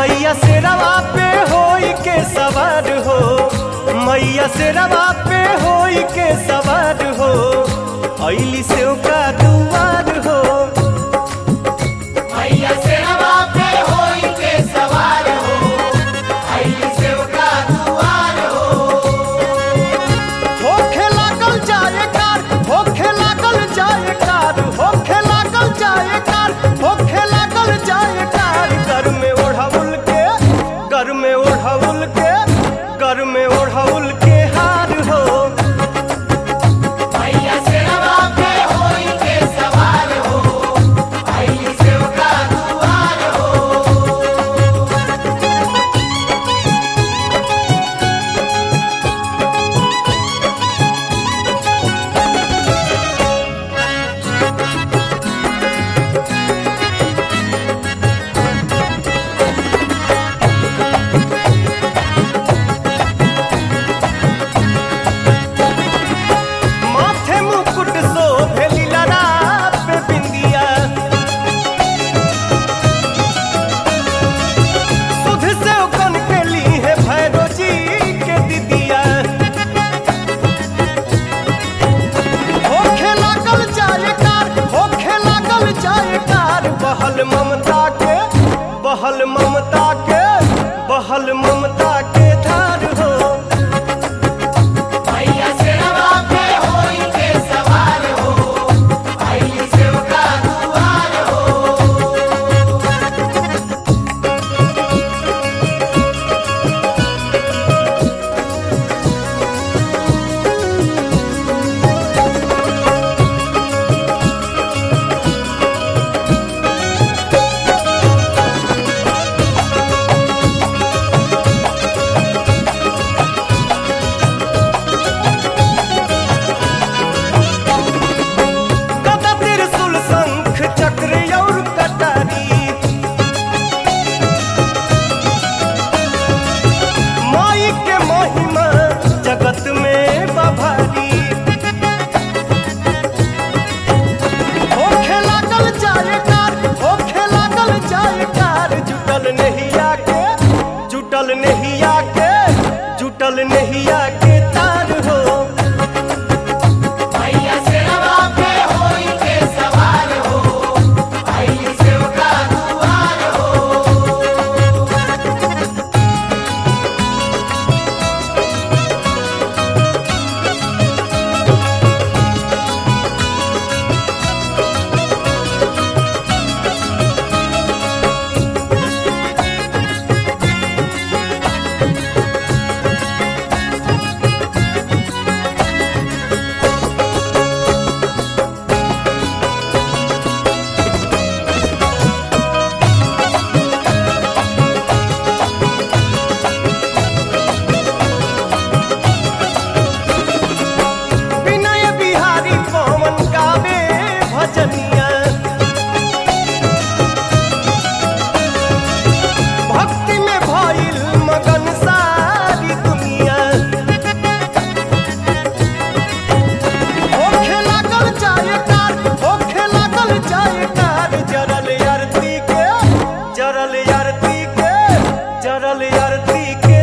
मैया से रवा पे होई के सवार हो, मैया से रवा पे होई के सवार हो, अइली से का दुआर हो। मैया से रवा पे होई के सवार हो, अइली से का दुआर हो। होखे लागल जाए कार, होखे लागल जाए कार, होखे लागल जाए कार, होखे लागल जाए कार। घर में ओढ़ाउल के, घर में ओढ़ाउल के, घर में ओढ़ाउल के हार हो। मैया से रवा पे होई के सवार हो, अइली से का दुआर हो। माथे मुकुट शोभे लीलरा पे बिंदिया, सुध से उगन के ली है भैरो जी के दिदिया। होखे लागल जाए कार, होखे लागल जाए कार, बहल ममता के, बहल ममता के, बहल ममता के धार हो। मैया से रवा पे होई के सवार हो, अइली से का दुआर हो। गदा त्रिशूल शंख चक्र और कटारी, माई के महिमा जगत में बभारी। होखे लागल जाए कार, होखे लागल जाए कार, जुटल नहिया के, जुटल नहिया के, जुटल नहिया के तार हो। मैया से रवा पे होई के सवार हो, अइली से का दुआर हो। विनय बिहारी पवन गावे भजनिया, भक्ति में भइल मगन सारी दुनिया। होखे लागल जाए कार, होखे लागल जाए कार, जरल आरती के, जरल आरती के, जरल आरती के